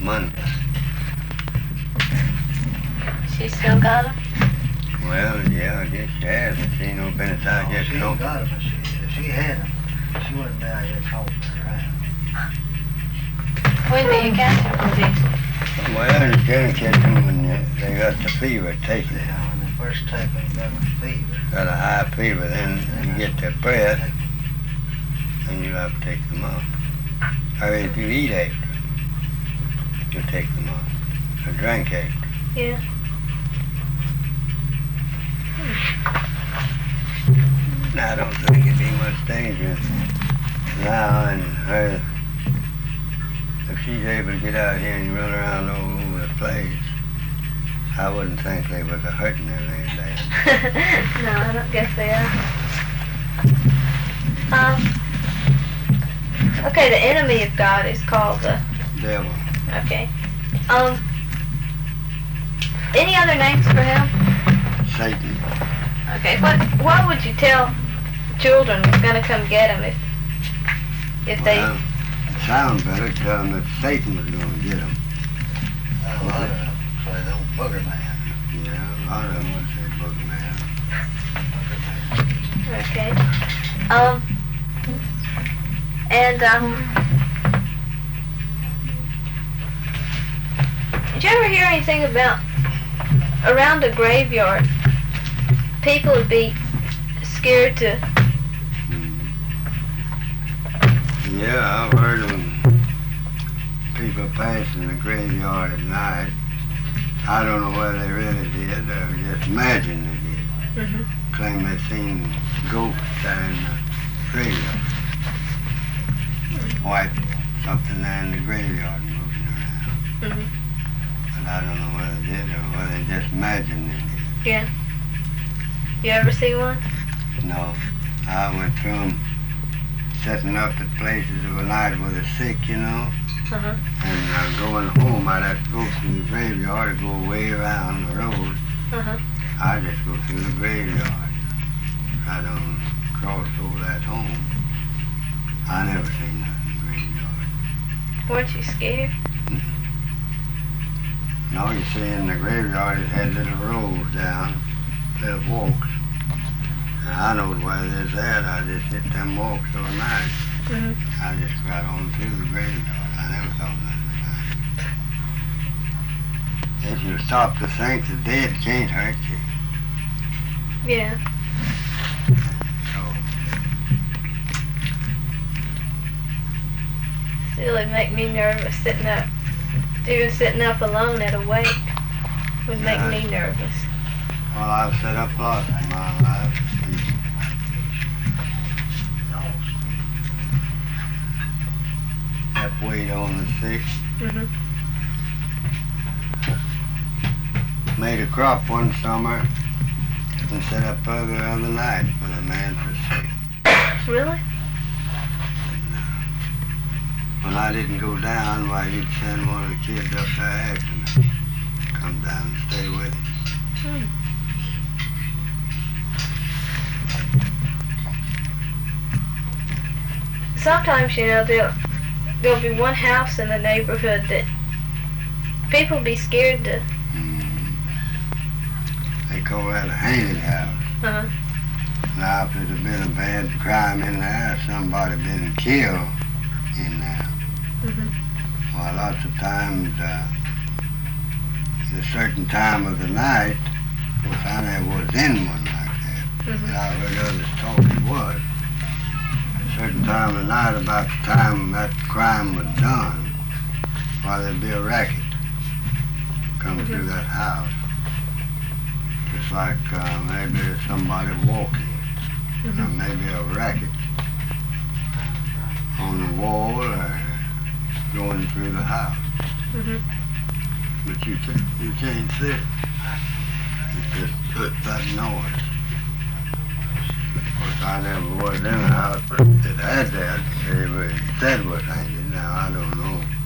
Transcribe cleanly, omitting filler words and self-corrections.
Monday. She still got him? Well, yeah, I guess she has. But she ain't no business out here She ain't talking. got him, but if she had him, she wouldn't be out here talking around. When do you catch him, Dick? Well, you can't catch them when they got the fever taken. Yeah, when they first take them, got a fever. Got a high fever, then you get their breath, and you have to take them off. I mean, if you eat after, you take them off. Or drink after. Yeah. I don't think it'd be much danger now, and her, if she's able to get out here and run around all over the place, I wouldn't think they was hurting her like that. No, I don't guess they are. Okay, the enemy of God is called the Devil. Okay. Any other names for him? Satan. Okay. What would you tell children was gonna come get him if they? Well, it sounds better tell them that Satan was going to get them. A lot of them say the old booger man. Yeah, a lot of them would say boogeyman. Booger man. Okay. Did you ever hear anything about around a graveyard? People would be scared to. Yeah, I've heard of people passing the graveyard at night. I don't know whether they really did or just imagined they did. Mm-hmm. Claim they seen ghosts there in the graveyard. White something there in the graveyard moving around. Mm-hmm. But I don't know whether they did or whether they just imagined they did. Yeah. You ever see one? No. I went through them setting up at places of a night with the sick, you know. Uh-huh. And going home, I'd have to go through the graveyard or go way around the road. Uh-huh. I just go through the graveyard. I don't cross over that home. I never seen nothing in the graveyard. Weren't you scared? No, you see in the graveyard it had little roads down, little walks. And I know where there's that. I just hit them walks so nice. Mm-hmm. I just got on through the graveyard. I never thought nothing about it. If you stop to think, the dead can't hurt you. Yeah. So, Still, it'd make me nervous sitting up. Even sitting up alone at a wake would make Yeah. me nervous. well, I've set up lots in my life. Help wait on the sick. Mm-hmm. Made a crop one summer and set up other night for the man for sick. Really? When I didn't go down, why he'd send one of the kids up there after me. Come down and stay with him. Hmm. Sometimes, you know, there'll be one house in the neighborhood that people be scared to. They call that a haunted house. Uh-huh. Now, if there's been a bad crime in there, somebody been killed in there, Mm-hmm. well, lots of times, at a certain time of the night, of course, I never was in one like that, Mm-hmm. but I heard others talk it was. At a certain time of the night, about the time that crime was done, well, there'd be a racket come through that house. Just like maybe there's somebody walking, or maybe a racket on the wall or going through the house. Mm-hmm. But you can't see it. It's just that noise. Of course, I never was in a house, but it had that. It said was haunted. Now, I don't know.